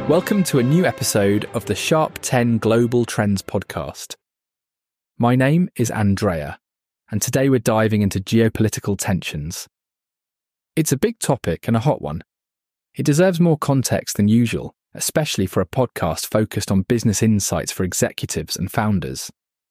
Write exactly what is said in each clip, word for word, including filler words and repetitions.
Welcome to a new episode of the Sharp ten Global Trends podcast. My name is Andrea, and today we're diving into geopolitical tensions. It's a big topic and a hot one. It deserves more context than usual, especially for a podcast focused on business insights for executives and founders.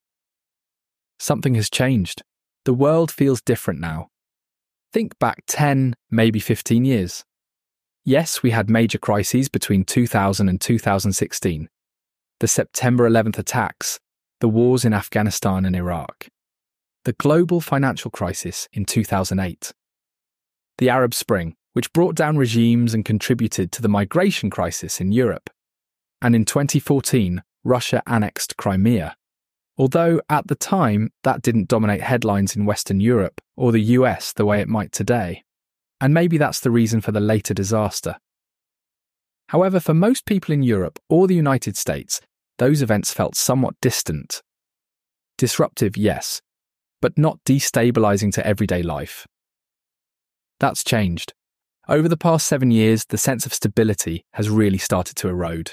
Something has changed. The world feels different now. Think back ten, maybe fifteen years. Yes, we had major crises between two thousand and two thousand sixteen. The September eleventh attacks, the wars in Afghanistan and Iraq, the global financial crisis in two thousand eight, the Arab Spring, which brought down regimes and contributed to the migration crisis in Europe, and in twenty fourteen, Russia annexed Crimea. Although, at the time, that didn't dominate headlines in Western Europe or the U S the way it might today. And maybe that's the reason for the later disaster. However, for most people in Europe or the United States, those events felt somewhat distant. Disruptive, yes, but not destabilizing to everyday life. That's changed. Over the past seven years, the sense of stability has really started to erode.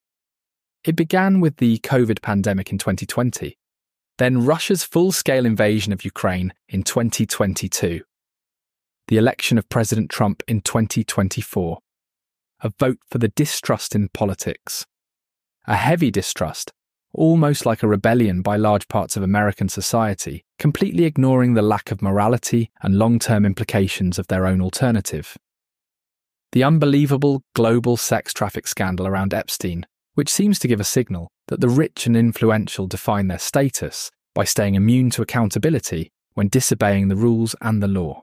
It began with the COVID pandemic in twenty twenty, then Russia's full-scale invasion of Ukraine in twenty twenty-two. The election of President Trump in twenty twenty-four, a vote for the distrust in politics, a heavy distrust, almost like a rebellion by large parts of American society, completely ignoring the lack of morality and long-term implications of their own alternative. The unbelievable global sex traffic scandal around Epstein, which seems to give a signal that the rich and influential define their status by staying immune to accountability when disobeying the rules and the law.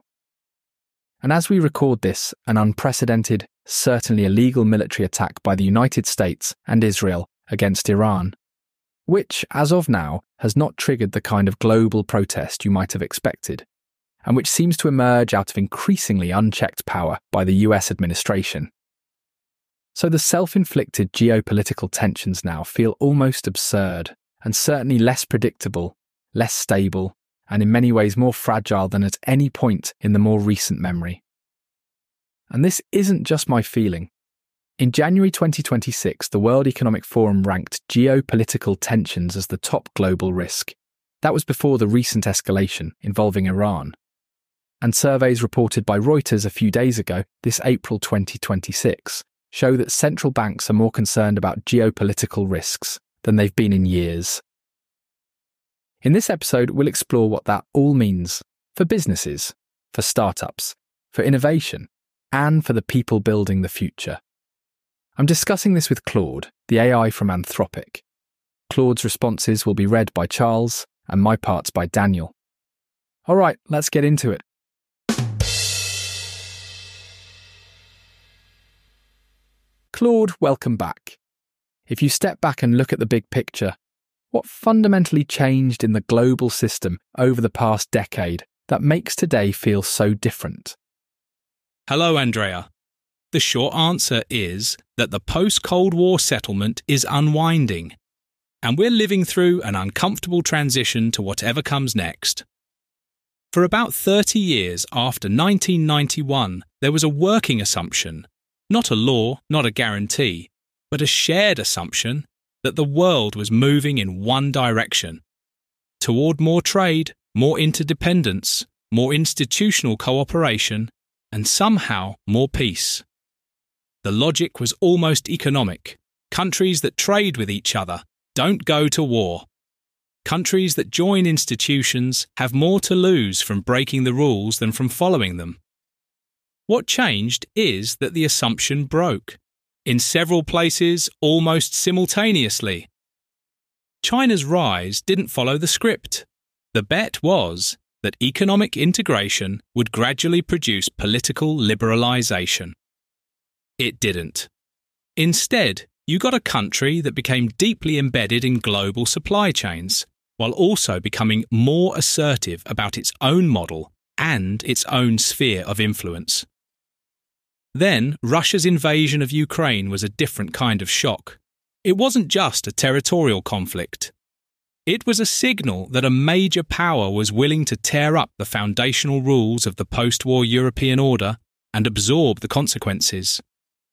And as we record this, an unprecedented, certainly illegal military attack by the United States and Israel against Iran, which, as of now, has not triggered the kind of global protest you might have expected, and which seems to emerge out of increasingly unchecked power by the U S administration. So the self-inflicted geopolitical tensions now feel almost absurd, and certainly less predictable, less stable, and in many ways more fragile than at any point in the more recent memory. And this isn't just my feeling. In January twenty twenty-six, the World Economic Forum ranked geopolitical tensions as the top global risk. That was before the recent escalation involving Iran. And surveys reported by Reuters a few days ago, this April twenty twenty-six, show that central banks are more concerned about geopolitical risks than they've been in years. In this episode, we'll explore what that all means for businesses, for startups, for innovation, and for the people building the future. I'm discussing this with Claude, the A I from Anthropic. Claude's responses will be read by Charles and my parts by Daniel. All right, let's get into it. Claude, welcome back. If you step back and look at the big picture, what fundamentally changed in the global system over the past decade that makes today feel so different? Hello, Andrea. The short answer is that the post-Cold War settlement is unwinding, and we're living through an uncomfortable transition to whatever comes next. For about thirty years after nineteen ninety-one, there was a working assumption, not a law, not a guarantee, but a shared assumption that the world was moving in one direction, toward more trade, more interdependence, more institutional cooperation, and somehow more peace. The logic was almost economic. Countries that trade with each other don't go to war. Countries that join institutions have more to lose from breaking the rules than from following them. What changed is that the assumption broke, in several places almost simultaneously. China's rise didn't follow the script. The bet was that economic integration would gradually produce political liberalization. It didn't. Instead, you got a country that became deeply embedded in global supply chains, while also becoming more assertive about its own model and its own sphere of influence. Then, Russia's invasion of Ukraine was a different kind of shock. It wasn't just a territorial conflict. It was a signal that a major power was willing to tear up the foundational rules of the post-war European order and absorb the consequences.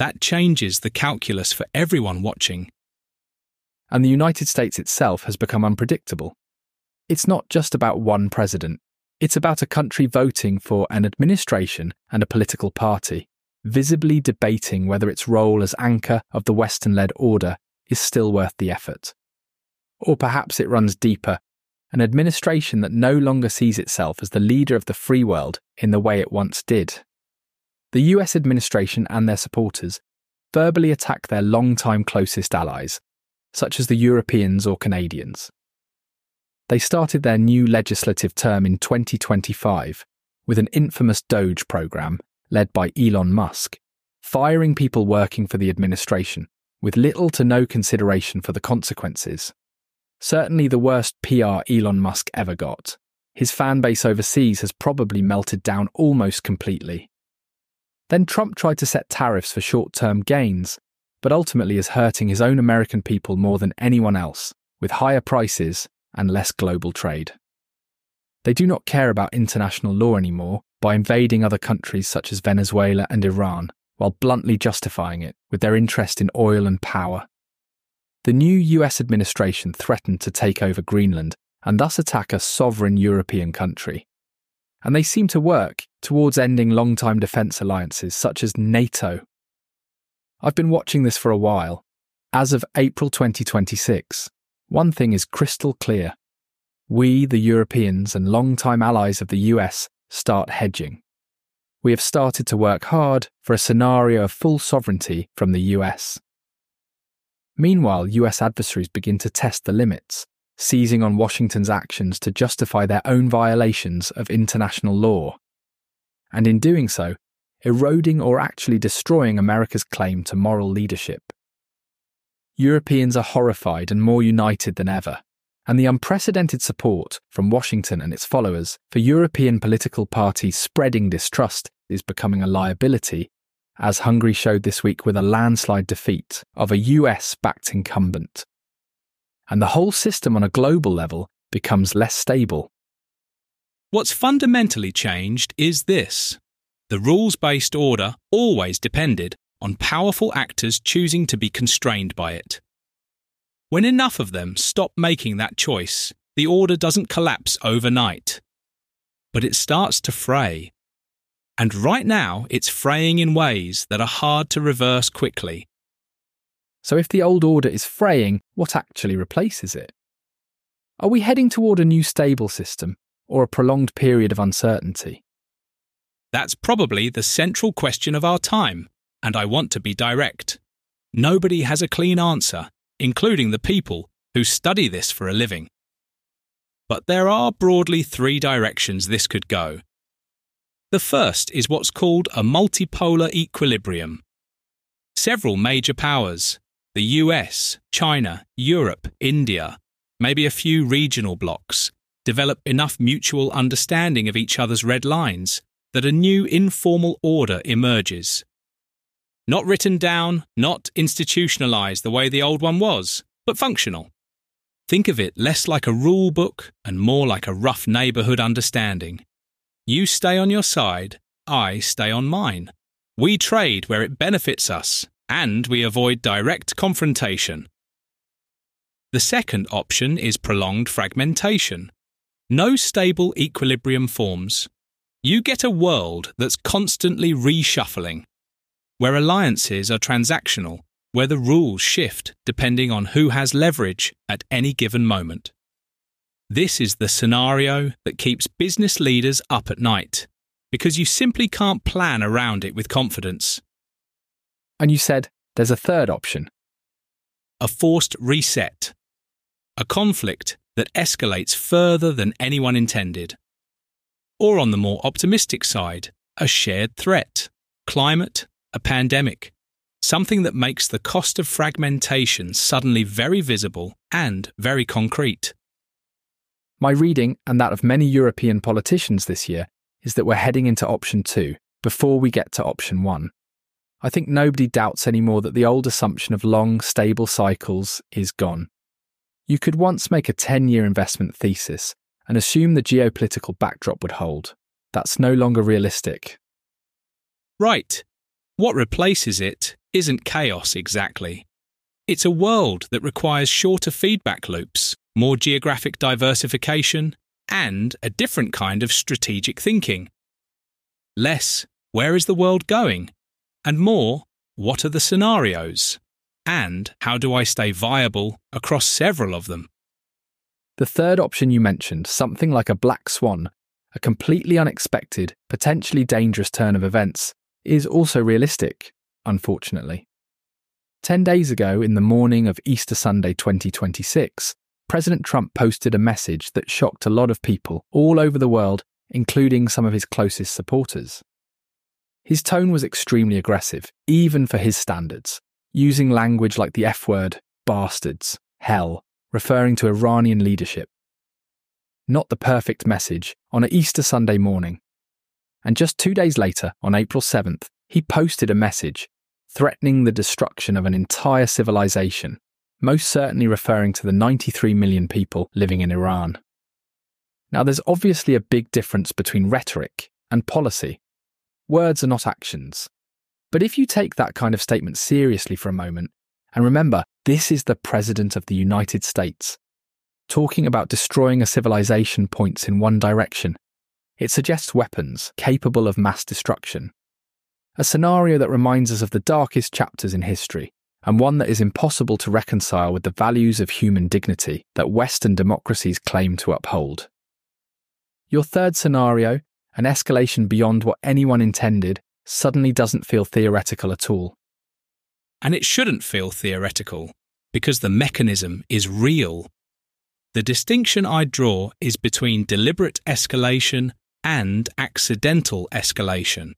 That changes the calculus for everyone watching. And the United States itself has become unpredictable. It's not just about one president. It's about a country voting for an administration and a political party, visibly debating whether its role as anchor of the Western-led order is still worth the effort. Or perhaps it runs deeper, an administration that no longer sees itself as the leader of the free world in the way it once did. The U S administration and their supporters verbally attack their long-time closest allies, such as the Europeans or Canadians. They started their new legislative term in twenty twenty-five with an infamous Doge program led by Elon Musk, firing people working for the administration with little to no consideration for the consequences. Certainly the worst P R Elon Musk ever got. His fan base overseas has probably melted down almost completely. Then Trump tried to set tariffs for short-term gains, but ultimately is hurting his own American people more than anyone else, with higher prices and less global trade. They do not care about international law anymore by invading other countries such as Venezuela and Iran, while bluntly justifying it with their interest in oil and power. The new U S administration threatened to take over Greenland and thus attack a sovereign European country. And they seem to work towards ending long-time defence alliances such as NATO. I've been watching this for a while. As of April twenty twenty-six, one thing is crystal clear. We, the Europeans and long-time allies of the U S, start hedging. We have started to work hard for a scenario of full sovereignty from the U S. Meanwhile, U S adversaries begin to test the limits, seizing on Washington's actions to justify their own violations of international law. And in doing so, eroding or actually destroying America's claim to moral leadership. Europeans are horrified and more united than ever, and the unprecedented support from Washington and its followers for European political parties spreading distrust is becoming a liability, as Hungary showed this week with a landslide defeat of a U S-backed incumbent. And the whole system on a global level becomes less stable. What's fundamentally changed is this. The rules-based order always depended on powerful actors choosing to be constrained by it. When enough of them stop making that choice, the order doesn't collapse overnight. But it starts to fray. And right now, it's fraying in ways that are hard to reverse quickly. So if the old order is fraying, what actually replaces it? Are we heading toward a new stable system or a prolonged period of uncertainty? That's probably the central question of our time, and I want to be direct. Nobody has a clean answer, including the people who study this for a living. But there are broadly three directions this could go. The first is what's called a multipolar equilibrium. Several major powers, the U S, China, Europe, India, maybe a few regional blocs, develop enough mutual understanding of each other's red lines that a new informal order emerges. Not written down, not institutionalized the way the old one was, but functional. Think of it less like a rule book and more like a rough neighborhood understanding. You stay on your side, I stay on mine. We trade where it benefits us, and we avoid direct confrontation. The second option is prolonged fragmentation. No stable equilibrium forms. You get a world that's constantly reshuffling, where alliances are transactional, where the rules shift depending on who has leverage at any given moment. This is the scenario that keeps business leaders up at night, because you simply can't plan around it with confidence. And you said there's a third option. A forced reset. A conflict that escalates further than anyone intended. Or on the more optimistic side, a shared threat, climate, a pandemic, something that makes the cost of fragmentation suddenly very visible and very concrete. My reading, and that of many European politicians this year, is that we're heading into option two before we get to option one. I think nobody doubts anymore that the old assumption of long, stable cycles is gone. You could once make a ten-year investment thesis and assume the geopolitical backdrop would hold. That's no longer realistic. Right. What replaces it isn't chaos exactly. It's a world that requires shorter feedback loops, more geographic diversification, and a different kind of strategic thinking. Less, where is the world going? And more, what are the scenarios? And how do I stay viable across several of them? The third option you mentioned, something like a black swan, a completely unexpected, potentially dangerous turn of events, is also realistic, unfortunately. Ten days ago, in the morning of Easter Sunday twenty twenty-six, President Trump posted a message that shocked a lot of people all over the world, including some of his closest supporters. His tone was extremely aggressive, even for his standards, using language like the F word, bastards, hell, referring to Iranian leadership. Not the perfect message on an Easter Sunday morning. And just two days later, on April seventh, he posted a message threatening the destruction of an entire civilization, most certainly referring to the ninety-three million people living in Iran. Now, there's obviously a big difference between rhetoric and policy. Words are not actions. But if you take that kind of statement seriously for a moment, and remember, this is the President of the United States, talking about destroying a civilization points in one direction. It suggests weapons capable of mass destruction. A scenario that reminds us of the darkest chapters in history, and one that is impossible to reconcile with the values of human dignity that Western democracies claim to uphold. Your third scenario, an escalation beyond what anyone intended, suddenly doesn't feel theoretical at all. And it shouldn't feel theoretical, because the mechanism is real. The distinction I draw is between deliberate escalation and accidental escalation.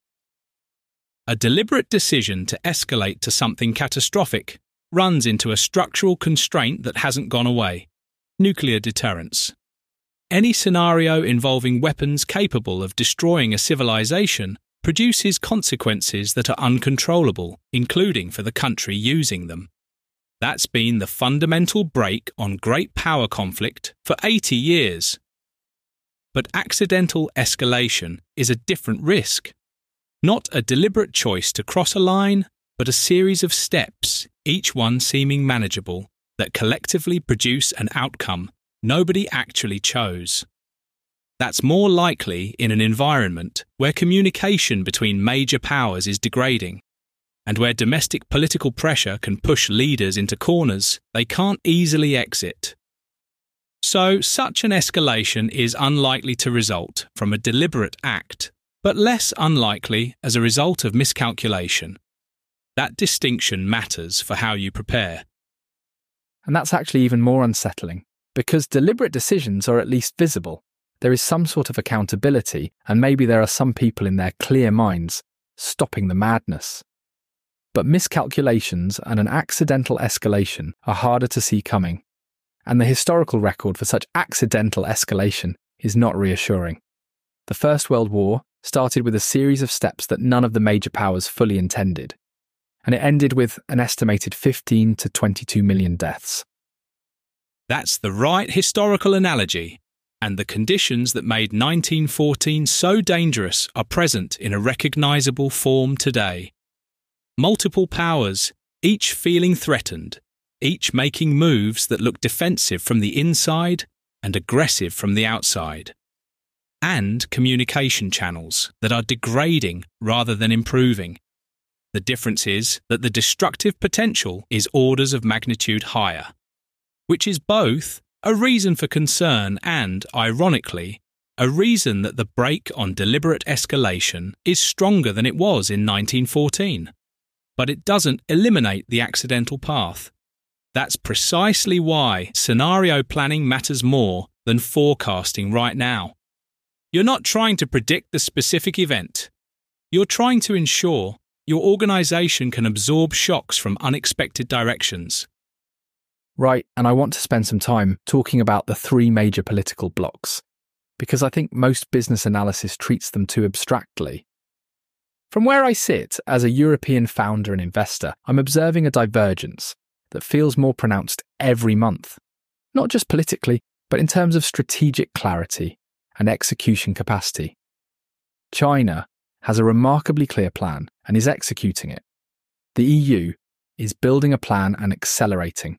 A deliberate decision to escalate to something catastrophic runs into a structural constraint that hasn't gone away: nuclear deterrence. Any scenario involving weapons capable of destroying a civilization produces consequences that are uncontrollable, including for the country using them. That's been the fundamental break on great power conflict for eighty years. But accidental escalation is a different risk. Not a deliberate choice to cross a line, but a series of steps, each one seeming manageable, that collectively produce an outcome nobody actually chose. That's more likely in an environment where communication between major powers is degrading, and where domestic political pressure can push leaders into corners they can't easily exit. So, such an escalation is unlikely to result from a deliberate act, but less unlikely as a result of miscalculation. That distinction matters for how you prepare. And that's actually even more unsettling, because deliberate decisions are at least visible. There is some sort of accountability, and maybe there are some people in their clear minds stopping the madness. But miscalculations and an accidental escalation are harder to see coming, and the historical record for such accidental escalation is not reassuring. The First World War started with a series of steps that none of the major powers fully intended, and it ended with an estimated fifteen to twenty-two million deaths. That's the right historical analogy, and the conditions that made nineteen fourteen so dangerous are present in a recognisable form today. Multiple powers, each feeling threatened, each making moves that look defensive from the inside and aggressive from the outside. And communication channels that are degrading rather than improving. The difference is that the destructive potential is orders of magnitude higher, which is both a reason for concern and, ironically, a reason that the brake on deliberate escalation is stronger than it was in nineteen fourteen. But it doesn't eliminate the accidental path. That's precisely why scenario planning matters more than forecasting right now. You're not trying to predict the specific event. You're trying to ensure your organisation can absorb shocks from unexpected directions. Right, and I want to spend some time talking about the three major political blocs, because I think most business analysis treats them too abstractly. From where I sit as a European founder and investor, I'm observing a divergence that feels more pronounced every month, not just politically, but in terms of strategic clarity and execution capacity. China has a remarkably clear plan and is executing it. the E U is building a plan and accelerating.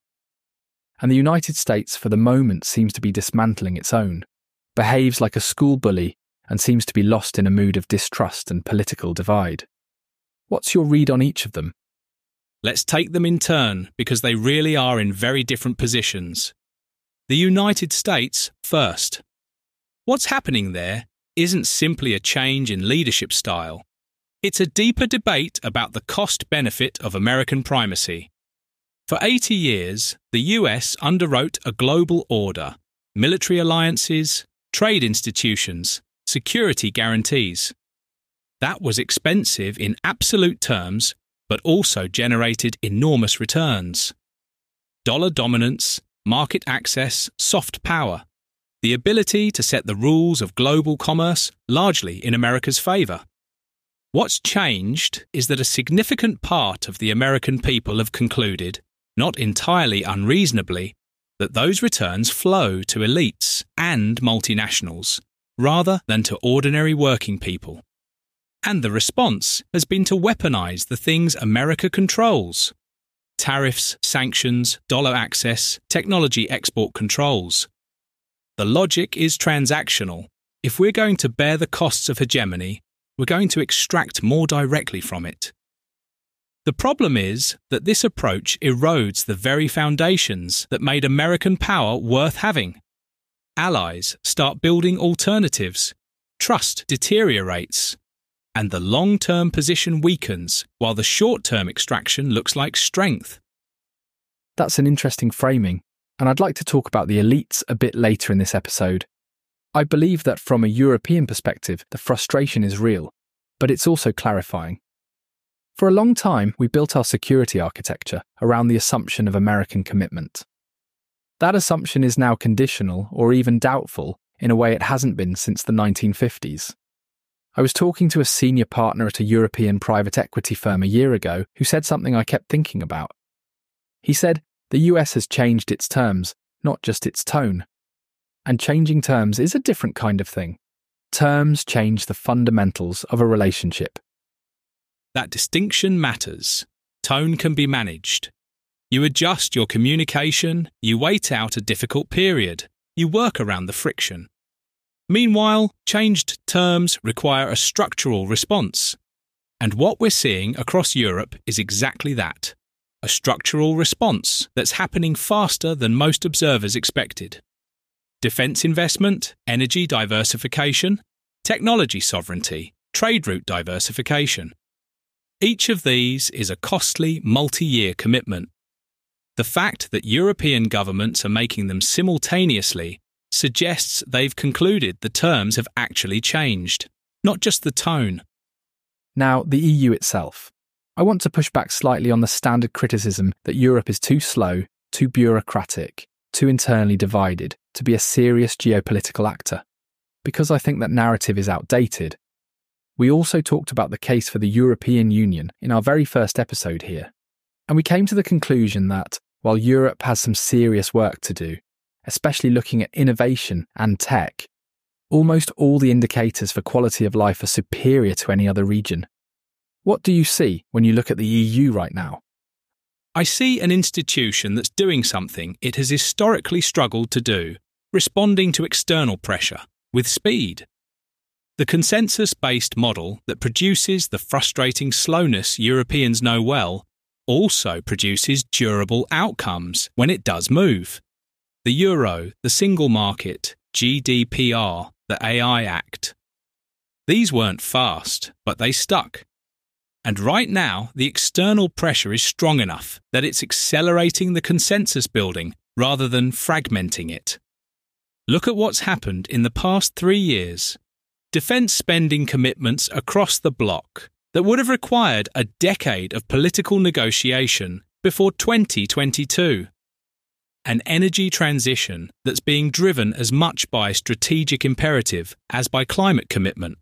And the United States for the moment seems to be dismantling its own, behaves like a school bully and seems to be lost in a mood of distrust and political divide. What's your read on each of them? Let's take them in turn because they really are in very different positions. The United States first. What's happening there isn't simply a change in leadership style. It's a deeper debate about the cost-benefit of American primacy. For eighty years, the U S underwrote a global order, military alliances, trade institutions, security guarantees. That was expensive in absolute terms, but also generated enormous returns. Dollar dominance, market access, soft power, the ability to set the rules of global commerce largely in America's favour. What's changed is that a significant part of the American people have concluded, not entirely unreasonably, that those returns flow to elites and multinationals, rather than to ordinary working people. And the response has been to weaponize the things America controls: tariffs, sanctions, dollar access, technology export controls. The logic is transactional. If we're going to bear the costs of hegemony, we're going to extract more directly from it. The problem is that this approach erodes the very foundations that made American power worth having. Allies start building alternatives, trust deteriorates, and the long-term position weakens while the short-term extraction looks like strength. That's an interesting framing, and I'd like to talk about the elites a bit later in this episode. I believe that from a European perspective, the frustration is real, but it's also clarifying. For a long time, we built our security architecture around the assumption of American commitment. That assumption is now conditional or even doubtful in a way it hasn't been since the nineteen fifties. I was talking to a senior partner at a European private equity firm a year ago who said something I kept thinking about. He said the U S has changed its terms, not just its tone. And changing terms is a different kind of thing. Terms change the fundamentals of a relationship. That distinction matters. Tone can be managed. You adjust your communication, you wait out a difficult period, you work around the friction. Meanwhile, changed terms require a structural response. And what we're seeing across Europe is exactly that, a structural response that's happening faster than most observers expected. Defence investment, energy diversification, technology sovereignty, trade route diversification. Each of these is a costly multi-year commitment. The fact that European governments are making them simultaneously suggests they've concluded the terms have actually changed, not just the tone. Now, the E U itself. I want to push back slightly on the standard criticism that Europe is too slow, too bureaucratic, too internally divided to be a serious geopolitical actor, because I think that narrative is outdated. We also talked about the case for the European Union in our very first episode here, and we came to the conclusion that, while Europe has some serious work to do, especially looking at innovation and tech, almost all the indicators for quality of life are superior to any other region. What do you see when you look at the E U right now? I see an institution that's doing something it has historically struggled to do, responding to external pressure, with speed. The consensus-based model that produces the frustrating slowness Europeans know well also produces durable outcomes when it does move. The Euro, the Single Market, G D P R, the A I Act. These weren't fast, but they stuck. And right now, the external pressure is strong enough that it's accelerating the consensus building rather than fragmenting it. Look at what's happened in the past three years. Defence spending commitments across the bloc that would have required a decade of political negotiation before twenty twenty-two. An energy transition that's being driven as much by strategic imperative as by climate commitment.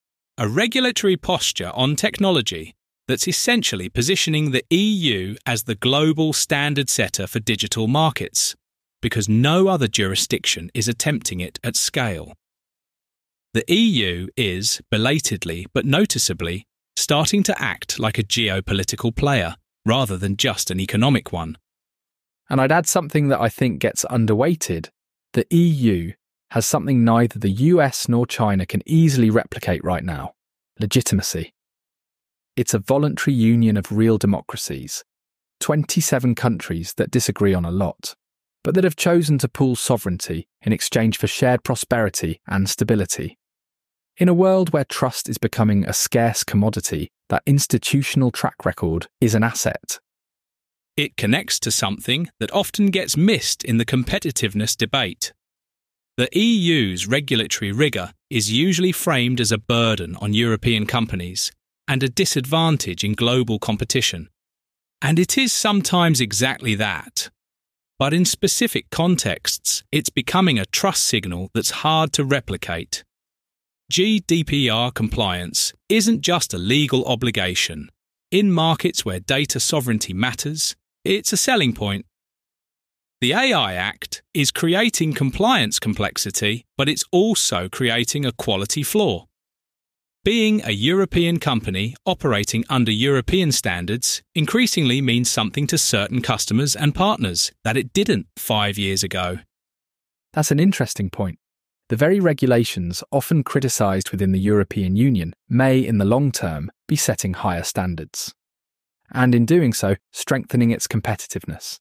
A regulatory posture on technology that's essentially positioning the E U as the global standard setter for digital markets, because no other jurisdiction is attempting it at scale. The E U is, belatedly but noticeably, starting to act like a geopolitical player, rather than just an economic one. And I'd add something that I think gets underweighted. The E U has something neither the U S nor China can easily replicate right now: legitimacy. It's a voluntary union of real democracies, twenty-seven countries that disagree on a lot, but that have chosen to pool sovereignty in exchange for shared prosperity and stability. In a world where trust is becoming a scarce commodity, that institutional track record is an asset. It connects to something that often gets missed in the competitiveness debate. The E U's regulatory rigour is usually framed as a burden on European companies and a disadvantage in global competition. And it is sometimes exactly that. But in specific contexts, it's becoming a trust signal that's hard to replicate. G D P R compliance isn't just a legal obligation. In markets where data sovereignty matters, it's a selling point. The A I Act is creating compliance complexity, but it's also creating a quality flaw. Being a European company operating under European standards increasingly means something to certain customers and partners that it didn't five years ago. That's an interesting point. The very regulations often criticised within the European Union may, in the long term, be setting higher standards, and in doing so, strengthening its competitiveness.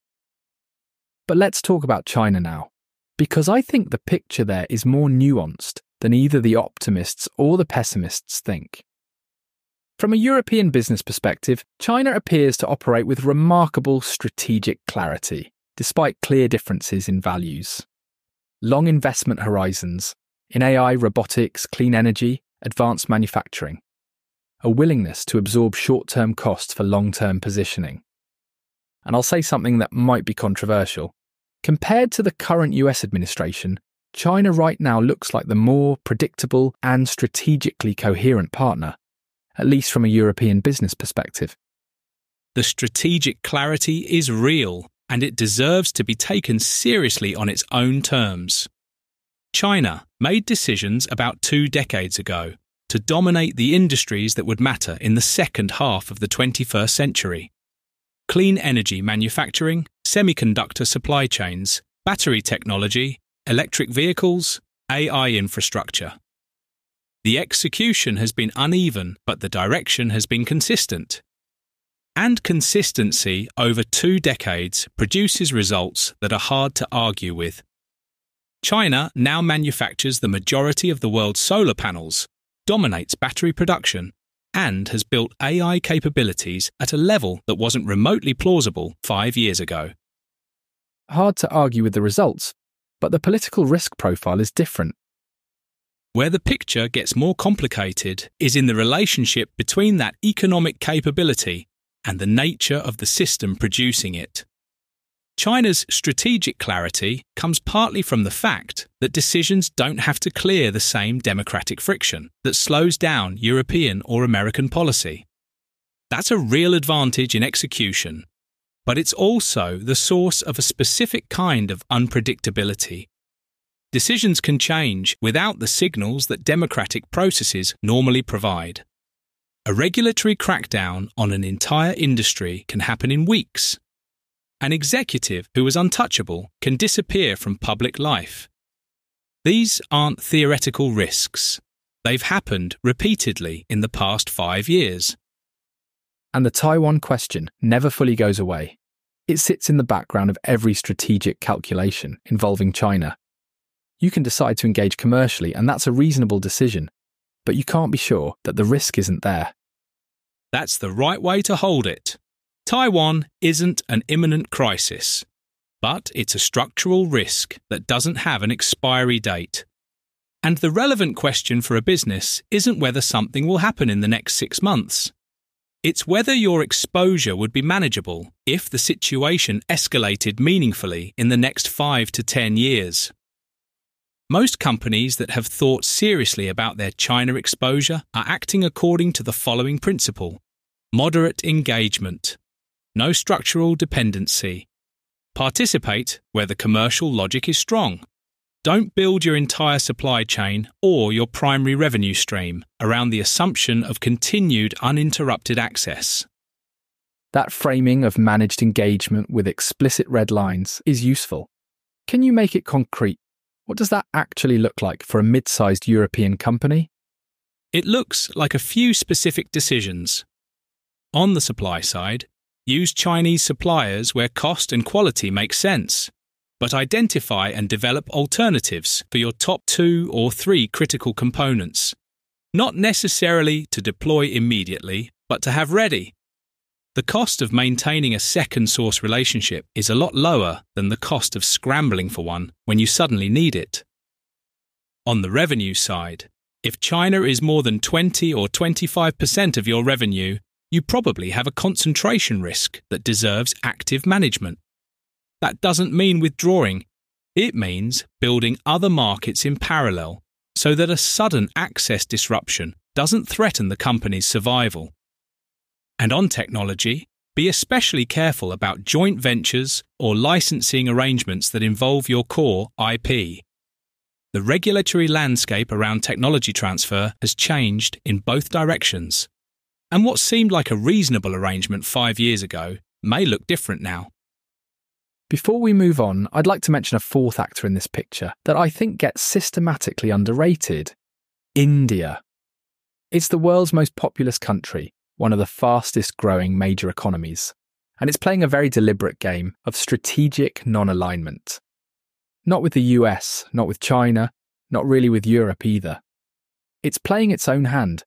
But let's talk about China now, because I think the picture there is more nuanced than either the optimists or the pessimists think. From a European business perspective, China appears to operate with remarkable strategic clarity, despite clear differences in values. Long investment horizons in A I, robotics, clean energy, advanced manufacturing. A willingness to absorb short-term costs for long-term positioning. And I'll say something that might be controversial. Compared to the current U S administration, China right now looks like the more predictable and strategically coherent partner, at least from a European business perspective. The strategic clarity is real, and it deserves to be taken seriously on its own terms. China made decisions about two decades ago to dominate the industries that would matter in the second half of the twenty-first century. Clean energy manufacturing, semiconductor supply chains, battery technology, electric vehicles, A I infrastructure. The execution has been uneven, but the direction has been consistent. And consistency over two decades produces results that are hard to argue with. China now manufactures the majority of the world's solar panels, dominates battery production, and has built A I capabilities at a level that wasn't remotely plausible five years ago. Hard to argue with the results, but the political risk profile is different. Where the picture gets more complicated is in the relationship between that economic capability and the nature of the system producing it. China's strategic clarity comes partly from the fact that decisions don't have to clear the same democratic friction that slows down European or American policy. That's a real advantage in execution, but it's also the source of a specific kind of unpredictability. Decisions can change without the signals that democratic processes normally provide. A regulatory crackdown on an entire industry can happen in weeks. An executive who was untouchable can disappear from public life. These aren't theoretical risks. They've happened repeatedly in the past five years. And the Taiwan question never fully goes away. It sits in the background of every strategic calculation involving China. You can decide to engage commercially, and that's a reasonable decision, but you can't be sure that the risk isn't there. That's the right way to hold it. Taiwan isn't an imminent crisis, but it's a structural risk that doesn't have an expiry date. And the relevant question for a business isn't whether something will happen in the next six months. It's whether your exposure would be manageable if the situation escalated meaningfully in the next five to ten years. Most companies that have thought seriously about their China exposure are acting according to the following principle: moderate engagement, no structural dependency. Participate where the commercial logic is strong. Don't build your entire supply chain or your primary revenue stream around the assumption of continued uninterrupted access. That framing of managed engagement with explicit red lines is useful. Can you make it concrete? What does that actually look like for a mid-sized European company? It looks like a few specific decisions. On the supply side, use Chinese suppliers where cost and quality make sense, but identify and develop alternatives for your top two or three critical components. Not necessarily to deploy immediately, but to have ready. The cost of maintaining a second source relationship is a lot lower than the cost of scrambling for one when you suddenly need it. On the revenue side, if China is more than twenty or twenty-five percent of your revenue, you probably have a concentration risk that deserves active management. That doesn't mean withdrawing. It means building other markets in parallel so that a sudden access disruption doesn't threaten the company's survival. And on technology, be especially careful about joint ventures or licensing arrangements that involve your core I P. The regulatory landscape around technology transfer has changed in both directions, and what seemed like a reasonable arrangement five years ago may look different now. Before we move on, I'd like to mention a fourth actor in this picture that I think gets systematically underrated: India. It's the world's most populous country, one of the fastest growing major economies, and it's playing a very deliberate game of strategic non-alignment. Not with the U S, not with China, not really with Europe either. It's playing its own hand.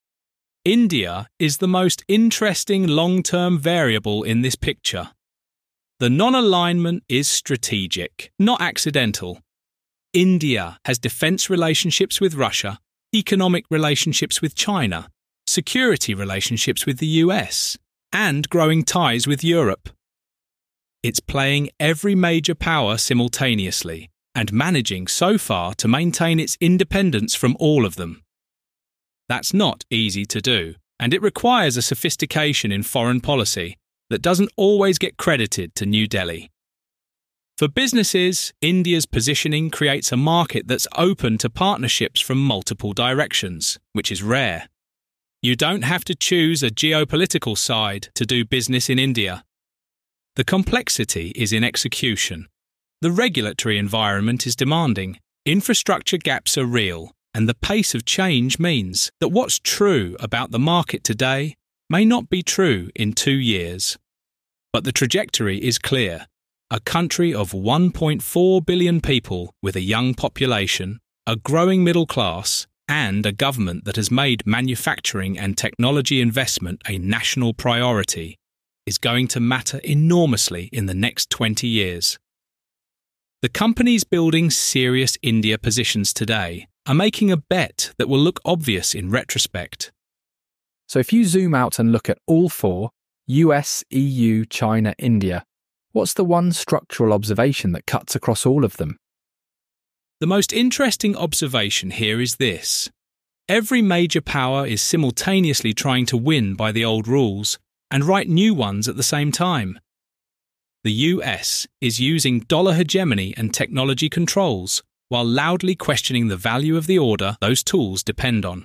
India is the most interesting long-term variable in this picture. The non-alignment is strategic, not accidental. India has defence relationships with Russia, economic relationships with China, security relationships with the U S, and growing ties with Europe. It's playing every major power simultaneously and managing so far to maintain its independence from all of them. That's not easy to do, and it requires a sophistication in foreign policy that doesn't always get credited to New Delhi. For businesses, India's positioning creates a market that's open to partnerships from multiple directions, which is rare. You don't have to choose a geopolitical side to do business in India. The complexity is in execution. The regulatory environment is demanding, infrastructure gaps are real, and the pace of change means that what's true about the market today may not be true in two years. But the trajectory is clear. A country of one point four billion people with a young population, a growing middle class, and a government that has made manufacturing and technology investment a national priority is going to matter enormously in the next twenty years. The companies building serious India positions today are making a bet that will look obvious in retrospect. So if you zoom out and look at all four, U S, E U, China, India, what's the one structural observation that cuts across all of them? The most interesting observation here is this. Every major power is simultaneously trying to win by the old rules and write new ones at the same time. The U S is using dollar hegemony and technology controls while loudly questioning the value of the order those tools depend on.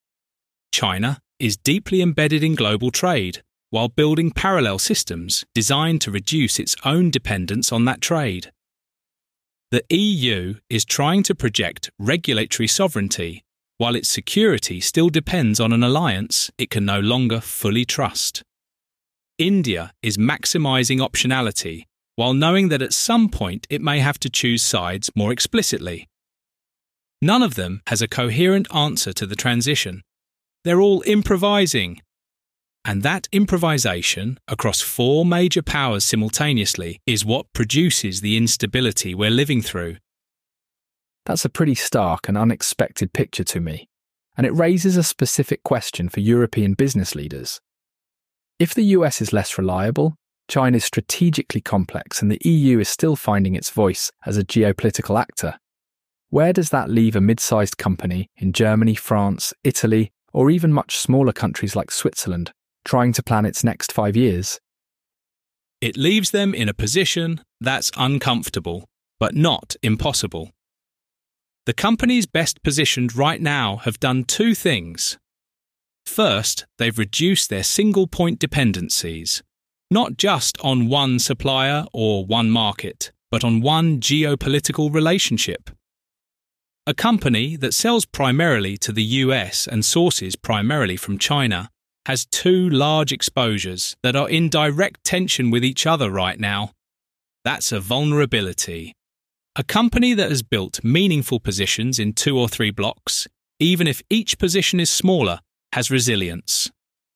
China is deeply embedded in global trade while building parallel systems designed to reduce its own dependence on that trade. The E U is trying to project regulatory sovereignty while its security still depends on an alliance it can no longer fully trust. India is maximising optionality while knowing that at some point it may have to choose sides more explicitly. None of them has a coherent answer to the transition. They're all improvising. And that improvisation across four major powers simultaneously is what produces the instability we're living through. That's a pretty stark and unexpected picture to me, and it raises a specific question for European business leaders. If the U S is less reliable, China is strategically complex, and the E U is still finding its voice as a geopolitical actor, where does that leave a mid-sized company in Germany, France, Italy, or even much smaller countries like Switzerland, trying to plan its next five years? It leaves them in a position that's uncomfortable, but not impossible. The companies best positioned right now have done two things. First, they've reduced their single-point dependencies, not just on one supplier or one market, but on one geopolitical relationship. A company that sells primarily to the U S and sources primarily from China has two large exposures that are in direct tension with each other right now. That's a vulnerability. A company that has built meaningful positions in two or three blocks, even if each position is smaller, has resilience.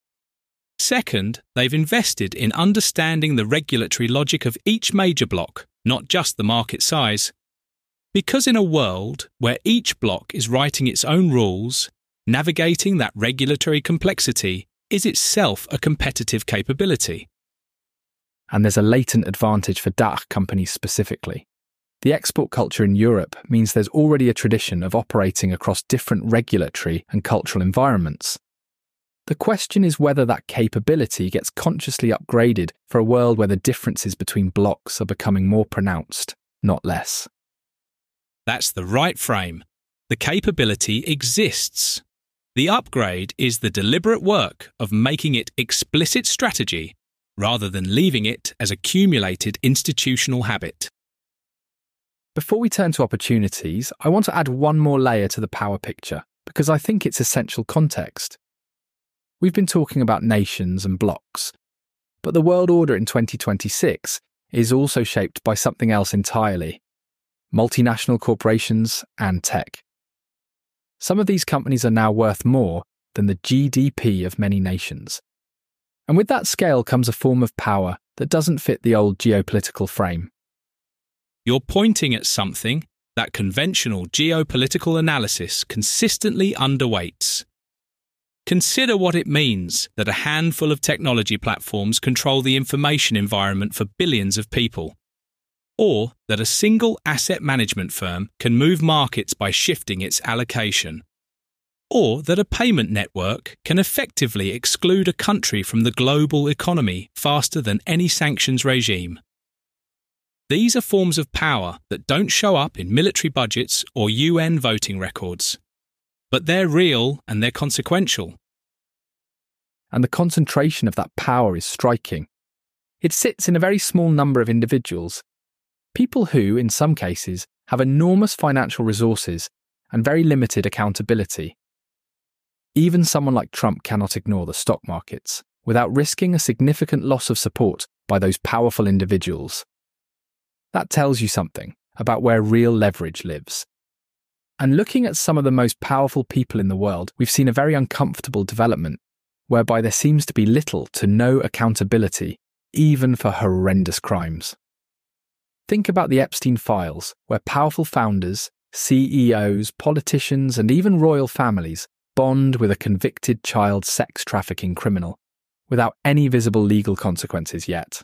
Second, they've invested in understanding the regulatory logic of each major block, not just the market size. Because in a world where each block is writing its own rules, navigating that regulatory complexity is itself a competitive capability. And there's a latent advantage for D A C H companies specifically. The export culture in Europe means there's already a tradition of operating across different regulatory and cultural environments. The question is whether that capability gets consciously upgraded for a world where the differences between blocks are becoming more pronounced, not less. That's the right frame. The capability exists. The upgrade is the deliberate work of making it explicit strategy rather than leaving it as accumulated institutional habit. Before we turn to opportunities, I want to add one more layer to the power picture because I think it's essential context. We've been talking about nations and blocks, but the world order in twenty twenty-six is also shaped by something else entirely: multinational corporations and tech. Some of these companies are now worth more than the G D P of many nations. And with that scale comes a form of power that doesn't fit the old geopolitical frame. You're pointing at something that conventional geopolitical analysis consistently underweights. Consider what it means that a handful of technology platforms control the information environment for billions of people, or that a single asset management firm can move markets by shifting its allocation, or that a payment network can effectively exclude a country from the global economy faster than any sanctions regime. These are forms of power that don't show up in military budgets or U N voting records. But they're real and they're consequential. And the concentration of that power is striking. It sits in a very small number of individuals, people who, in some cases, have enormous financial resources and very limited accountability. Even someone like Trump cannot ignore the stock markets without risking a significant loss of support by those powerful individuals. That tells you something about where real leverage lives. And looking at some of the most powerful people in the world, we've seen a very uncomfortable development, whereby there seems to be little to no accountability, even for horrendous crimes. Think about the Epstein files, where powerful founders, C E Os, politicians, and even royal families bond with a convicted child sex trafficking criminal, without any visible legal consequences yet.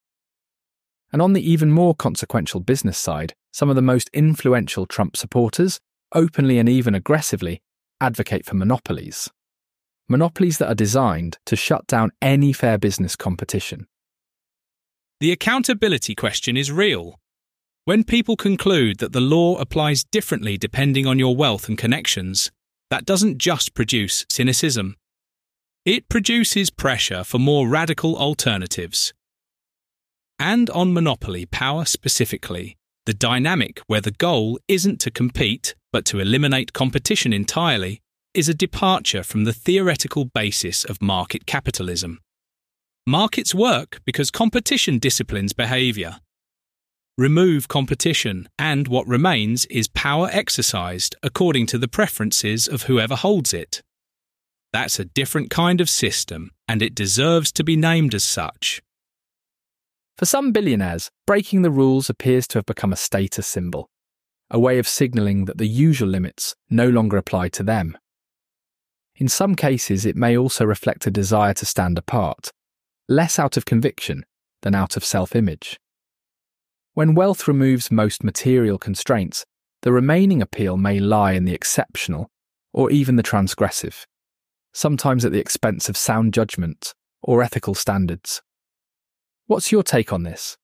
And on the even more consequential business side, some of the most influential Trump supporters, openly and even aggressively, advocate for monopolies. Monopolies that are designed to shut down any fair business competition. The accountability question is real. When people conclude that the law applies differently depending on your wealth and connections, that doesn't just produce cynicism. It produces pressure for more radical alternatives. And on monopoly power specifically, the dynamic where the goal isn't to compete but to eliminate competition entirely is a departure from the theoretical basis of market capitalism. Markets work because competition disciplines behaviour. Remove competition, and what remains is power exercised according to the preferences of whoever holds it. That's a different kind of system, and it deserves to be named as such. For some billionaires, breaking the rules appears to have become a status symbol, a way of signalling that the usual limits no longer apply to them. In some cases, it may also reflect a desire to stand apart, less out of conviction than out of self-image. When wealth removes most material constraints, the remaining appeal may lie in the exceptional or even the transgressive, sometimes at the expense of sound judgment or ethical standards. What's your take on this?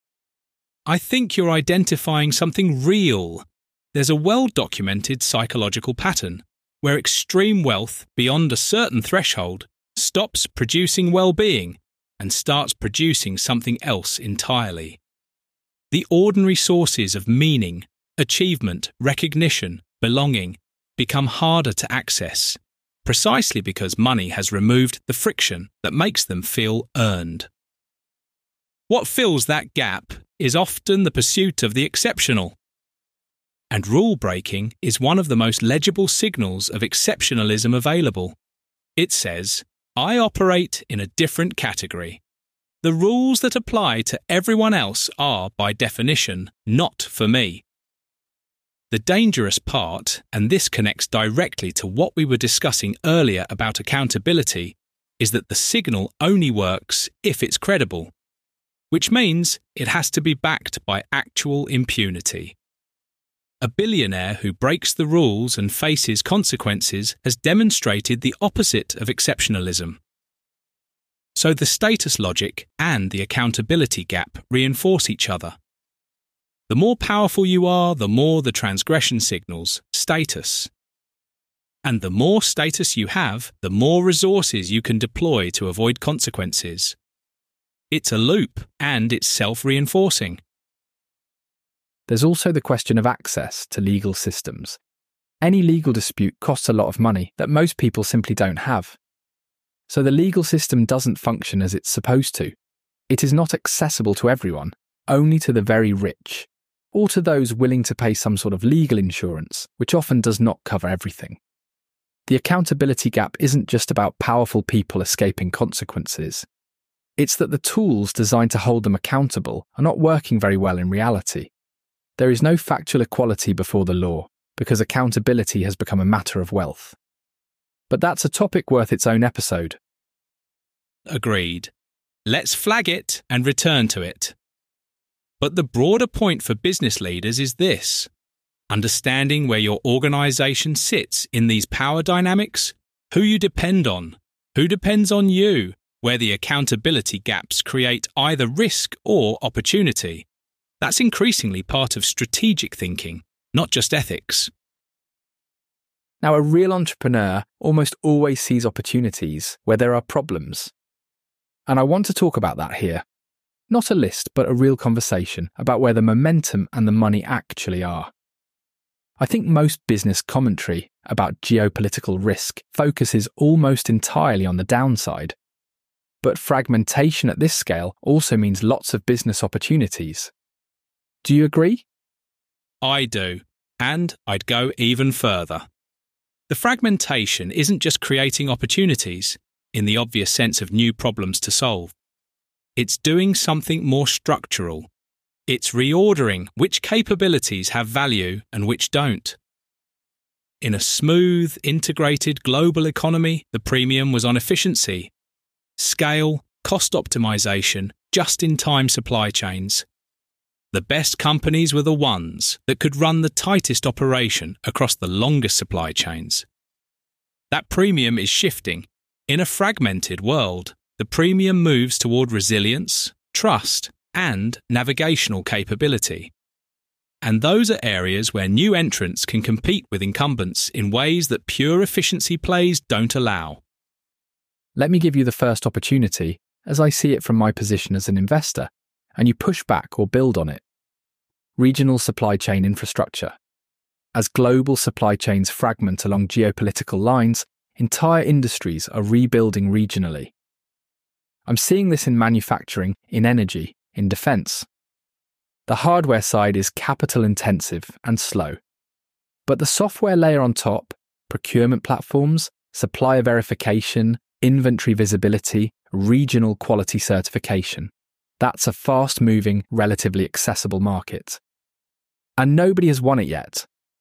I think you're identifying something real. There's a well-documented psychological pattern where extreme wealth beyond a certain threshold stops producing well-being and starts producing something else entirely. The ordinary sources of meaning, achievement, recognition, belonging become harder to access, precisely because money has removed the friction that makes them feel earned. What fills that gap is often the pursuit of the exceptional. And rule-breaking is one of the most legible signals of exceptionalism available. It says, I operate in a different category. The rules that apply to everyone else are, by definition, not for me. The dangerous part, and this connects directly to what we were discussing earlier about accountability, is that the signal only works if it's credible, which means it has to be backed by actual impunity. A billionaire who breaks the rules and faces consequences has demonstrated the opposite of exceptionalism. So the status logic and the accountability gap reinforce each other. The more powerful you are, the more the transgression signals status. And the more status you have, the more resources you can deploy to avoid consequences. It's a loop, and it's self-reinforcing. There's also the question of access to legal systems. Any legal dispute costs a lot of money that most people simply don't have. So the legal system doesn't function as it's supposed to. It is not accessible to everyone, only to the very rich, or to those willing to pay some sort of legal insurance, which often does not cover everything. The accountability gap isn't just about powerful people escaping consequences. It's that the tools designed to hold them accountable are not working very well in reality. There is no factual equality before the law, because accountability has become a matter of wealth. But that's a topic worth its own episode. Agreed. Let's flag it and return to it. But the broader point for business leaders is this: understanding where your organisation sits in these power dynamics, who you depend on, who depends on you, where the accountability gaps create either risk or opportunity. That's increasingly part of strategic thinking, not just ethics. Now, a real entrepreneur almost always sees opportunities where there are problems. And I want to talk about that here. Not a list, but a real conversation about where the momentum and the money actually are. I think most business commentary about geopolitical risk focuses almost entirely on the downside. But fragmentation at this scale also means lots of business opportunities. Do you agree? I do, and I'd go even further. The fragmentation isn't just creating opportunities, in the obvious sense of new problems to solve. It's doing something more structural. It's reordering which capabilities have value and which don't. In a smooth, integrated global economy, the premium was on efficiency, scale, cost optimization, just-in-time supply chains. The best companies were the ones that could run the tightest operation across the longest supply chains. That premium is shifting. In a fragmented world, the premium moves toward resilience, trust, and navigational capability. And those are areas where new entrants can compete with incumbents in ways that pure efficiency plays don't allow. Let me give you the first opportunity, as I see it from my position as an investor, and you push back or build on it. Regional supply chain infrastructure. As global supply chains fragment along geopolitical lines, entire industries are rebuilding regionally. I'm seeing this in manufacturing, in energy, in defence. The hardware side is capital intensive and slow. But the software layer on top, procurement platforms, supplier verification, inventory visibility, regional quality certification, that's a fast-moving, relatively accessible market. And nobody has won it yet.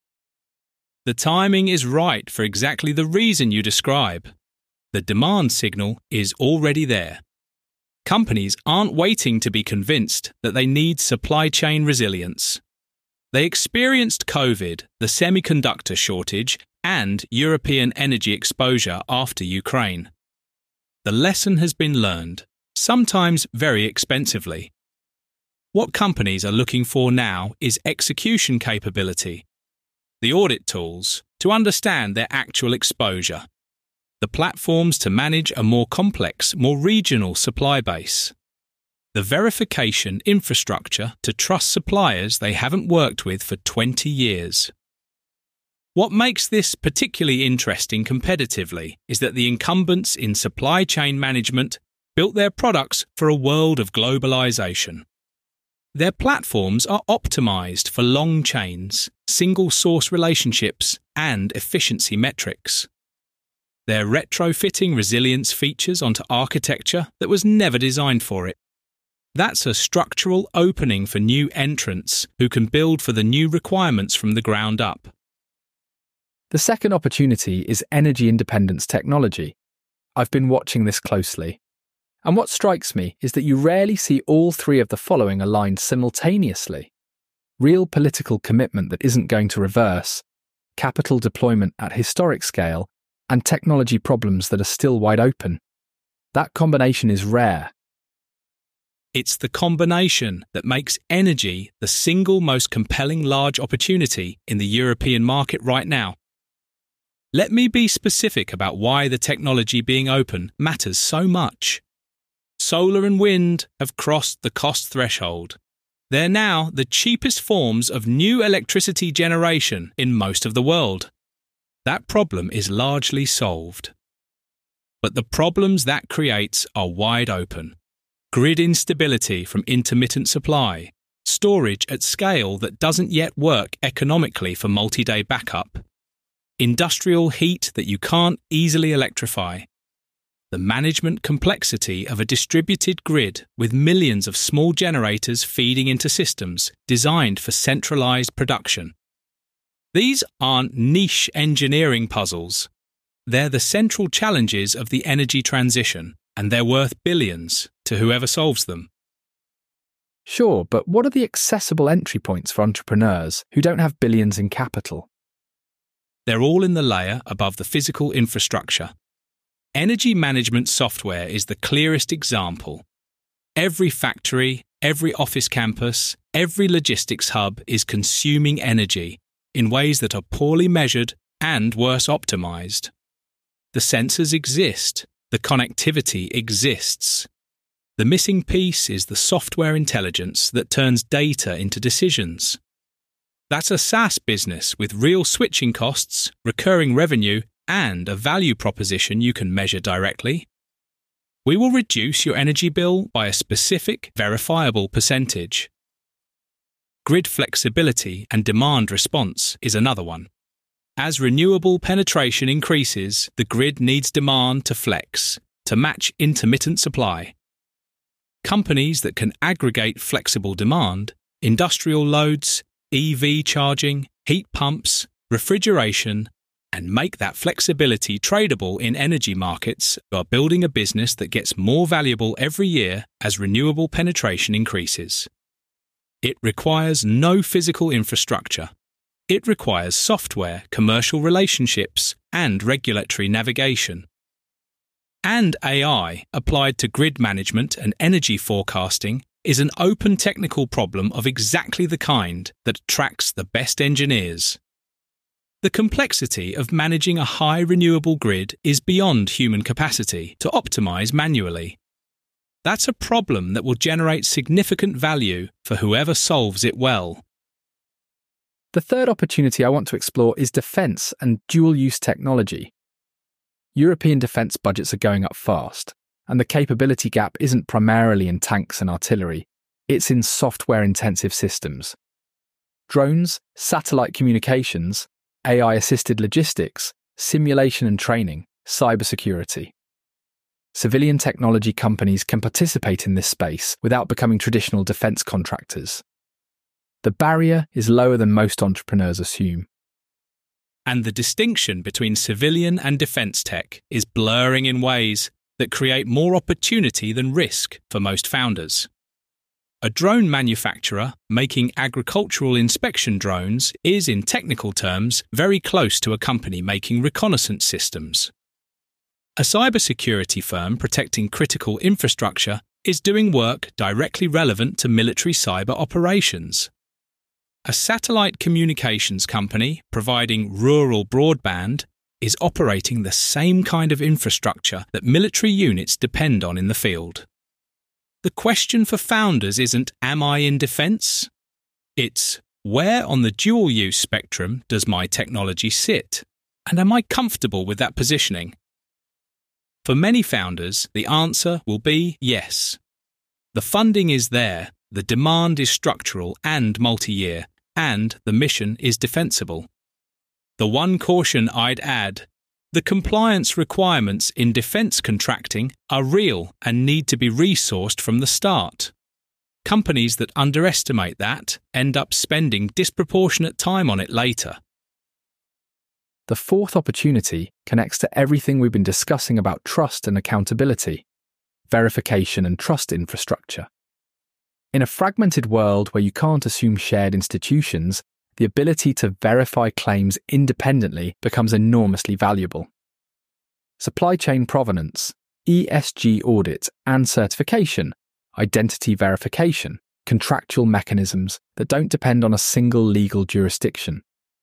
The timing is right for exactly the reason you describe. The demand signal is already there. Companies aren't waiting to be convinced that they need supply chain resilience. They experienced COVID, the semiconductor shortage, and European energy exposure after Ukraine. The lesson has been learned, sometimes very expensively. What companies are looking for now is execution capability, the audit tools to understand their actual exposure, the platforms to manage a more complex, more regional supply base, the verification infrastructure to trust suppliers they haven't worked with for twenty years. What makes this particularly interesting competitively is that the incumbents in supply chain management built their products for a world of globalization. Their platforms are optimized for long chains, single source relationships, and efficiency metrics. They're retrofitting resilience features onto architecture that was never designed for it. That's a structural opening for new entrants who can build for the new requirements from the ground up. The second opportunity is energy independence technology. I've been watching this closely. And what strikes me is that you rarely see all three of the following aligned simultaneously. Real political commitment that isn't going to reverse, capital deployment at historic scale, and technology problems that are still wide open. That combination is rare. It's the combination that makes energy the single most compelling large opportunity in the European market right now. Let me be specific about why the technology being open matters so much. Solar and wind have crossed the cost threshold. They're now the cheapest forms of new electricity generation in most of the world. That problem is largely solved. But the problems that creates are wide open. Grid instability from intermittent supply, storage at scale that doesn't yet work economically for multi-day backup, industrial heat that you can't easily electrify, the management complexity of a distributed grid with millions of small generators feeding into systems designed for centralized production. These aren't niche engineering puzzles. They're the central challenges of the energy transition, and they're worth billions to whoever solves them. Sure, but what are the accessible entry points for entrepreneurs who don't have billions in capital? They're all in the layer above the physical infrastructure. Energy management software is the clearest example. Every factory, every office campus, every logistics hub is consuming energy in ways that are poorly measured and worse optimized. The sensors exist, the connectivity exists. The missing piece is the software intelligence that turns data into decisions. That's a SaaS business with real switching costs, recurring revenue, and a value proposition you can measure directly. We will reduce your energy bill by a specific, verifiable percentage. Grid flexibility and demand response is another one. As renewable penetration increases, the grid needs demand to flex, to match intermittent supply. Companies that can aggregate flexible demand, industrial loads, E V charging, heat pumps, refrigeration, and make that flexibility tradable in energy markets are building a business that gets more valuable every year as renewable penetration increases. It requires no physical infrastructure. It requires software, commercial relationships, and regulatory navigation. And A I, applied to grid management and energy forecasting, is an open technical problem of exactly the kind that attracts the best engineers. The complexity of managing a high renewable grid is beyond human capacity to optimize manually. That's a problem that will generate significant value for whoever solves it well. The third opportunity I want to explore is defence and dual-use technology. European defence budgets are going up fast, and the capability gap isn't primarily in tanks and artillery, it's in software-intensive systems. Drones, satellite communications, A I-assisted logistics, simulation and training, cybersecurity. Civilian technology companies can participate in this space without becoming traditional defence contractors. The barrier is lower than most entrepreneurs assume. And the distinction between civilian and defence tech is blurring in ways that create more opportunity than risk for most founders. A drone manufacturer making agricultural inspection drones is, in technical terms, very close to a company making reconnaissance systems. A cybersecurity firm protecting critical infrastructure is doing work directly relevant to military cyber operations. A satellite communications company providing rural broadband is operating the same kind of infrastructure that military units depend on in the field. The question for founders isn't, am I in defence? It's, where on the dual-use spectrum does my technology sit? And am I comfortable with that positioning? For many founders, the answer will be yes. The funding is there, the demand is structural and multi-year, and the mission is defensible. The one caution I'd add, the compliance requirements in defence contracting are real and need to be resourced from the start. Companies that underestimate that end up spending disproportionate time on it later. The fourth opportunity connects to everything we've been discussing about trust and accountability, verification and trust infrastructure. In a fragmented world where you can't assume shared institutions, the ability to verify claims independently becomes enormously valuable. Supply chain provenance, E S G audit and certification, identity verification, contractual mechanisms that don't depend on a single legal jurisdiction.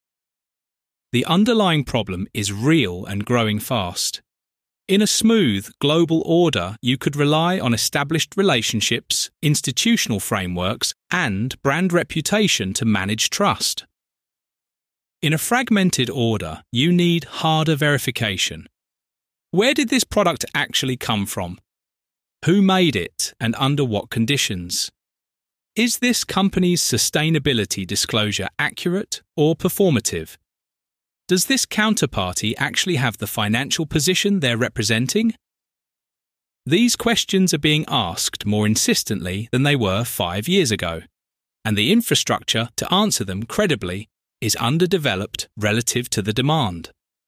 The underlying problem is real and growing fast. In a smooth, global order, you could rely on established relationships, institutional frameworks, and brand reputation to manage trust. In a fragmented order, you need harder verification. Where did this product actually come from? Who made it and under what conditions? Is this company's sustainability disclosure accurate or performative? Does this counterparty actually have the financial position they're representing? These questions are being asked more insistently than they were five years ago, and the infrastructure to answer them credibly is underdeveloped relative to the demand.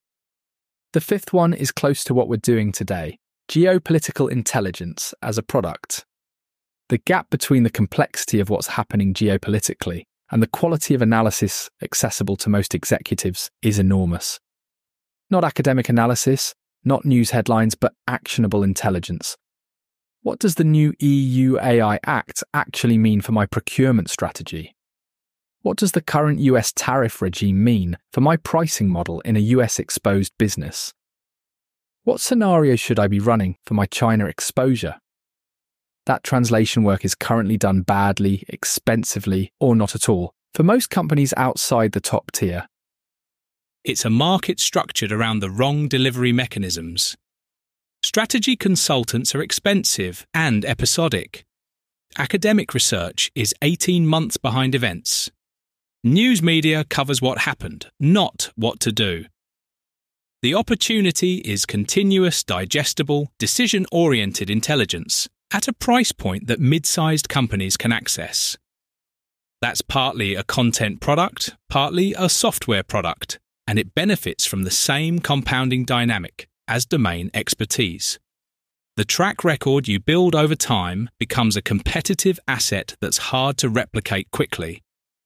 The fifth one is close to what we're doing today, geopolitical intelligence as a product. The gap between the complexity of what's happening geopolitically and the quality of analysis accessible to most executives is enormous. Not academic analysis, not news headlines, but actionable intelligence. What does the new E U A I Act actually mean for my procurement strategy? What does the current U S tariff regime mean for my pricing model in a U S-exposed business? What scenarios should I be running for my China exposure? That translation work is currently done badly, expensively, or not at all, for most companies outside the top tier. It's a market structured around the wrong delivery mechanisms. Strategy consultants are expensive and episodic. Academic research is eighteen months behind events. News media covers what happened, not what to do. The opportunity is continuous, digestible, decision-oriented intelligence at a price point that mid-sized companies can access. That's partly a content product, partly a software product, and it benefits from the same compounding dynamic as domain expertise. The track record you build over time becomes a competitive asset that's hard to replicate quickly.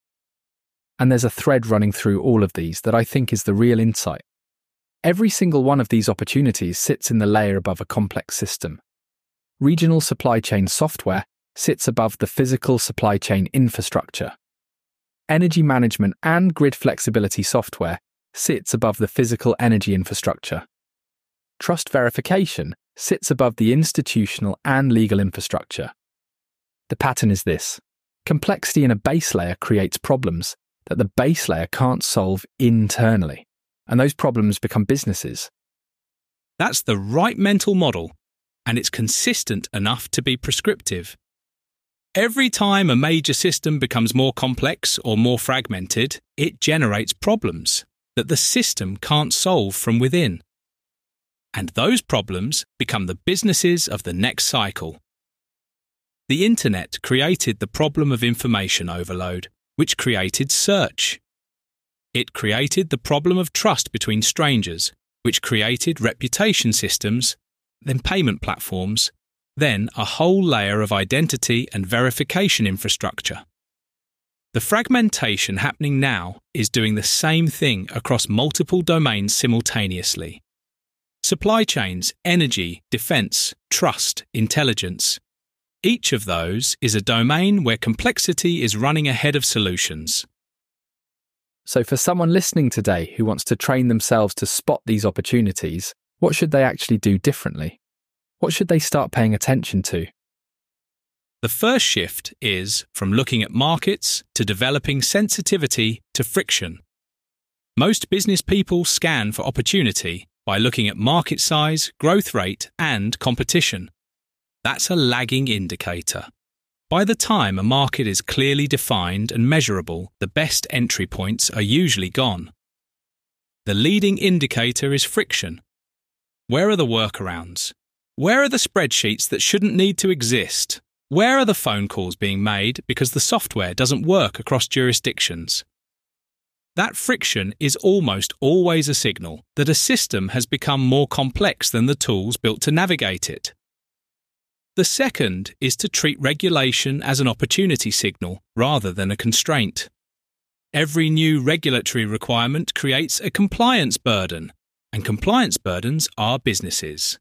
And there's a thread running through all of these that I think is the real insight. Every single one of these opportunities sits in the layer above a complex system. Regional supply chain software sits above the physical supply chain infrastructure. Energy management and grid flexibility software sits above the physical energy infrastructure. Trust verification sits above the institutional and legal infrastructure. The pattern is this: complexity in a base layer creates problems that the base layer can't solve internally, and those problems become businesses. That's the right mental model, and it's consistent enough to be prescriptive. Every time a major system becomes more complex or more fragmented, it generates problems that the system can't solve from within. And those problems become the businesses of the next cycle. The internet created the problem of information overload, which created search. It created the problem of trust between strangers, which created reputation systems, then payment platforms, then a whole layer of identity and verification infrastructure. The fragmentation happening now is doing the same thing across multiple domains simultaneously. Supply chains, energy, defense, trust, intelligence. Each of those is a domain where complexity is running ahead of solutions. So for someone listening today who wants to train themselves to spot these opportunities, what should they actually do differently? What should they start paying attention to? The first shift is from looking at markets to developing sensitivity to friction. Most business people scan for opportunity by looking at market size, growth rate, and competition. That's a lagging indicator. By the time a market is clearly defined and measurable, the best entry points are usually gone. The leading indicator is friction. Where are the workarounds? Where are the spreadsheets that shouldn't need to exist? Where are the phone calls being made because the software doesn't work across jurisdictions? That friction is almost always a signal that a system has become more complex than the tools built to navigate it. The second is to treat regulation as an opportunity signal rather than a constraint. Every new regulatory requirement creates a compliance burden, and compliance burdens are businesses.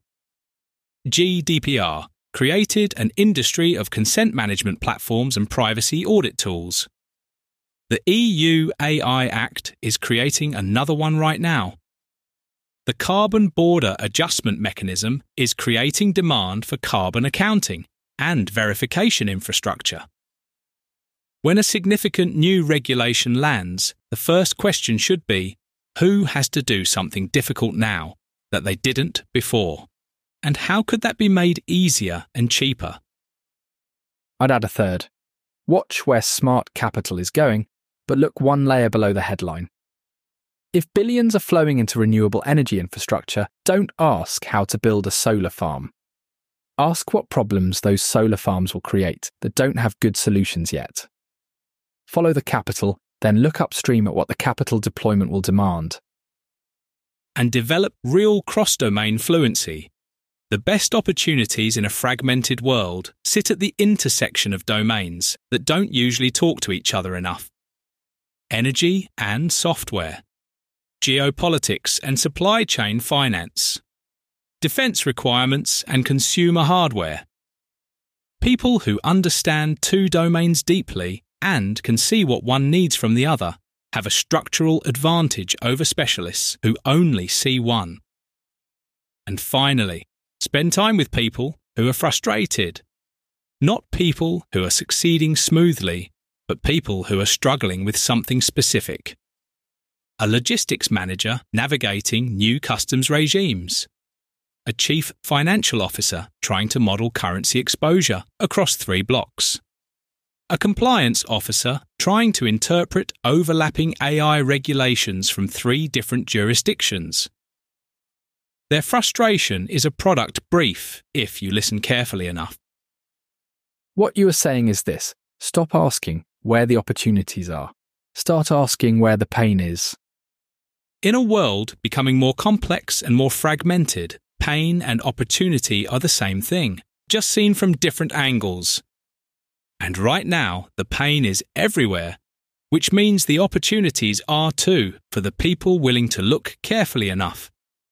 G D P R created an industry of consent management platforms and privacy audit tools. The E U A I Act is creating another one right now. The Carbon Border Adjustment Mechanism is creating demand for carbon accounting and verification infrastructure. When a significant new regulation lands, the first question should be, who has to do something difficult now that they didn't before? And how could that be made easier and cheaper? I'd add a third. Watch where smart capital is going, but look one layer below the headline. If billions are flowing into renewable energy infrastructure, don't ask how to build a solar farm. Ask what problems those solar farms will create that don't have good solutions yet. Follow the capital, then look upstream at what the capital deployment will demand. And develop real cross-domain fluency. The best opportunities in a fragmented world sit at the intersection of domains that don't usually talk to each other enough. Energy and software. Geopolitics and supply chain finance. Defense requirements and consumer hardware. People who understand two domains deeply and can see what one needs from the other have a structural advantage over specialists who only see one. And finally, spend time with people who are frustrated. Not people who are succeeding smoothly, but people who are struggling with something specific. A logistics manager navigating new customs regimes. A chief financial officer trying to model currency exposure across three blocks. A compliance officer trying to interpret overlapping A I regulations from three different jurisdictions. Their frustration is a product brief if you listen carefully enough. What you are saying is this: stop asking where the opportunities are. Start asking where the pain is. In a world becoming more complex and more fragmented, pain and opportunity are the same thing, just seen from different angles. And right now, the pain is everywhere, which means the opportunities are too for the people willing to look carefully enough.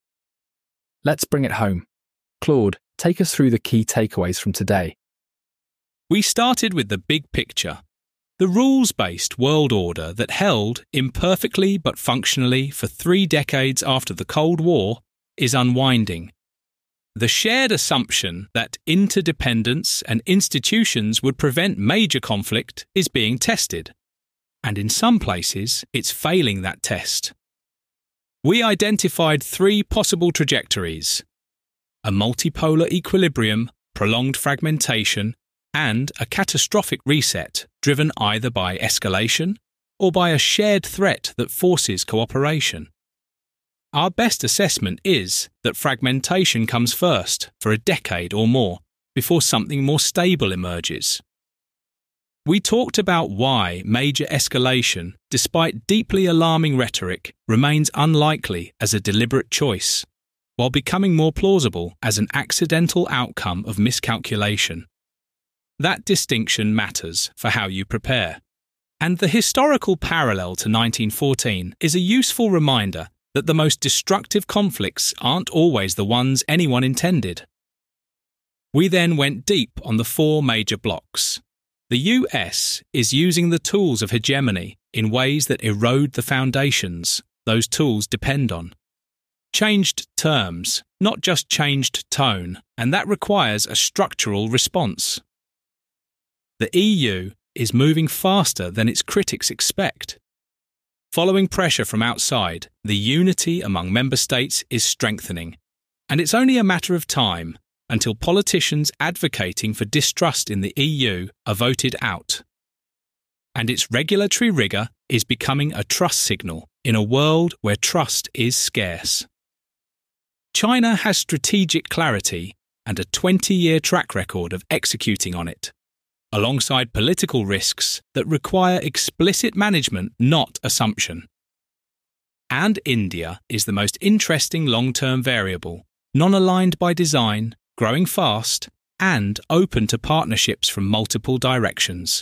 Let's bring it home. Claude, take us through the key takeaways from today. We started with the big picture. The rules-based world order that held, imperfectly but functionally, for three decades after the Cold War is unwinding. The shared assumption that interdependence and institutions would prevent major conflict is being tested, and in some places it's failing that test. We identified three possible trajectories: a multipolar equilibrium, prolonged fragmentation, and a catastrophic reset driven either by escalation or by a shared threat that forces cooperation. Our best assessment is that fragmentation comes first for a decade or more before something more stable emerges. We talked about why major escalation, despite deeply alarming rhetoric, remains unlikely as a deliberate choice, while becoming more plausible as an accidental outcome of miscalculation. That distinction matters for how you prepare. And the historical parallel to nineteen fourteen is a useful reminder that the most destructive conflicts aren't always the ones anyone intended. We then went deep on the four major blocks: The U S is using the tools of hegemony in ways that erode the foundations those tools depend on. Changed terms, not just changed tone, and that requires a structural response. The E U is moving faster than its critics expect. Following pressure from outside, the unity among member states is strengthening, and it's only a matter of time until politicians advocating for distrust in the E U are voted out. And its regulatory rigour is becoming a trust signal in a world where trust is scarce. China has strategic clarity and a twenty-year track record of executing on it, alongside political risks that require explicit management, not assumption. And India is the most interesting long-term variable, non-aligned by design, growing fast, and open to partnerships from multiple directions.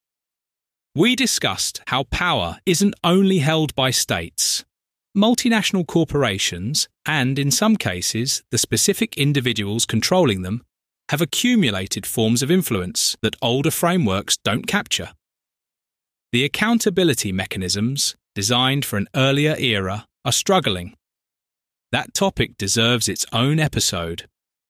We discussed how power isn't only held by states. Multinational corporations, and in some cases, the specific individuals controlling them, have accumulated forms of influence that older frameworks don't capture. The accountability mechanisms, designed for an earlier era, are struggling. That topic deserves its own episode.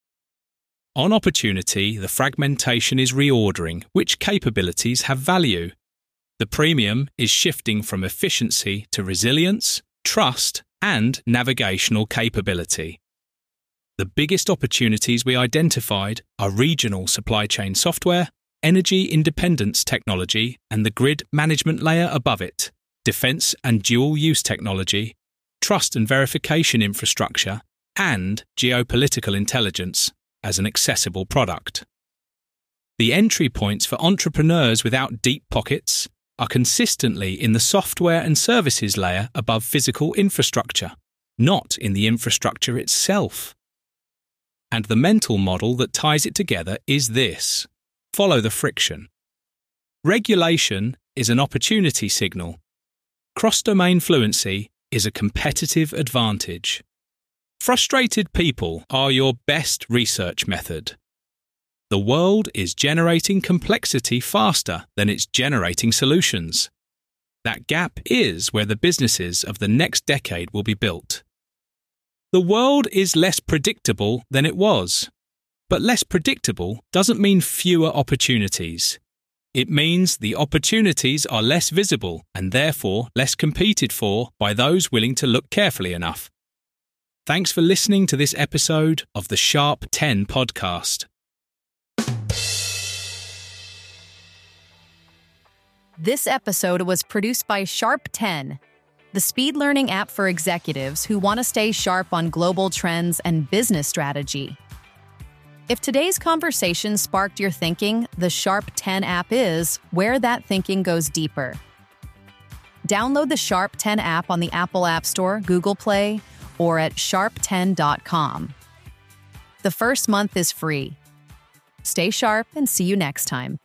On opportunity, the fragmentation is reordering which capabilities have value. The premium is shifting from efficiency to resilience, trust, and navigational capability. The biggest opportunities we identified are regional supply chain software, energy independence technology and the grid management layer above it, defense and dual-use technology, trust and verification infrastructure, and geopolitical intelligence as an accessible product. The entry points for entrepreneurs without deep pockets are consistently in the software and services layer above physical infrastructure, not in the infrastructure itself. And the mental model that ties it together is this: follow the friction. Regulation is an opportunity signal. Cross-domain fluency is a competitive advantage. Frustrated people are your best research method. The world is generating complexity faster than it's generating solutions. That gap is where the businesses of the next decade will be built. The world is less predictable than it was. But less predictable doesn't mean fewer opportunities. It means the opportunities are less visible and therefore less competed for by those willing to look carefully enough. Thanks for listening to this episode of the Sharp ten podcast. This episode was produced by Sharp ten, the speed learning app for executives who want to stay sharp on global trends and business strategy. If today's conversation sparked your thinking, the Sharp ten app is where that thinking goes deeper. Download the Sharp ten app on the Apple App Store, Google Play, or at sharp ten dot com. The first month is free. Stay sharp and see you next time.